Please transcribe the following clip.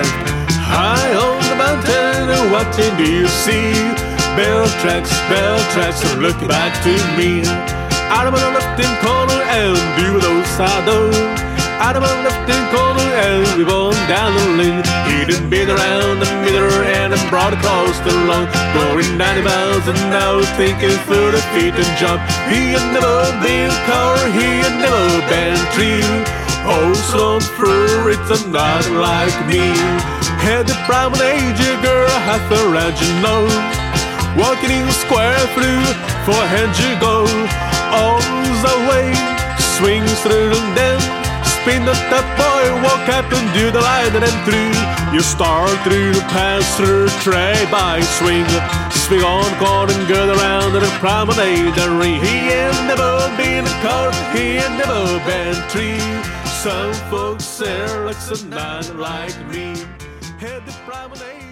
left. High on the mountain, what do you see? Bell tracks are looking back to me. Out of my left-hand corner and do those I do. Out of my left-hand corner and we on down the lane. He didn't beat around the middle and then brought across the lawn. Going 90 miles an hour, thinking through the feet and jump. He had never been caught, he had never been true. Oh, slow through, it's not like me. Had the prime age, girl, half a range, you know. Walking in the square through 400 you go. All the way, swings through them. Spin the top boy, walk up and do the line and then through. You start through the pass through tray by swing. Swing on corn and go around and promenade the ring. He ain't never been a car, he ain't never been tree. Some folks say it's not like me. Had the promenade.